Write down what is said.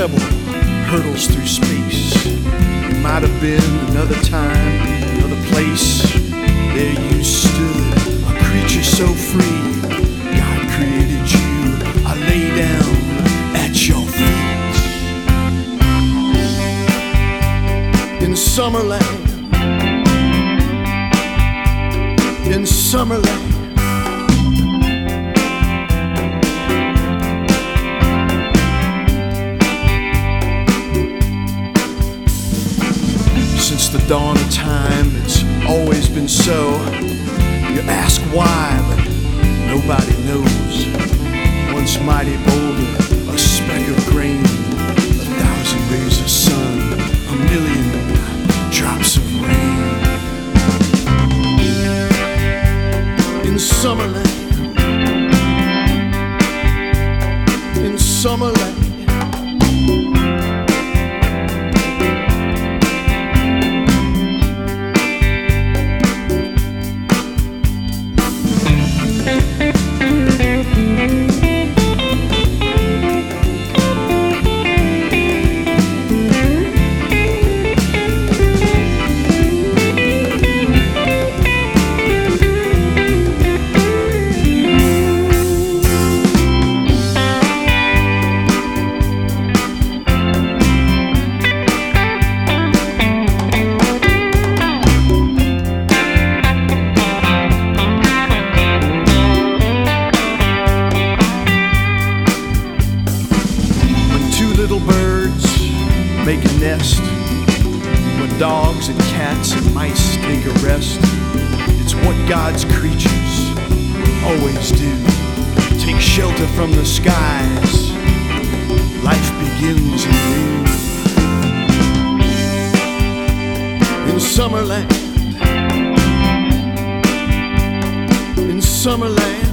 pebble hurtles through space. It might have been another time, another place. There you stood, a creature so free. God created you, I lay down at your feet. In Summerland, in Summerland, since the dawn of time, it's always been so. You ask why, but nobody knows. Once mighty boulder, a speck of grain, 1,000 rays of sun, 1,000,000 drops of rain. In Summerland, in Summerland, little birds make a nest, when dogs and cats and mice take a rest. It's what God's creatures always do. Take shelter from the skies, life begins anew. In Summerland, in Summerland,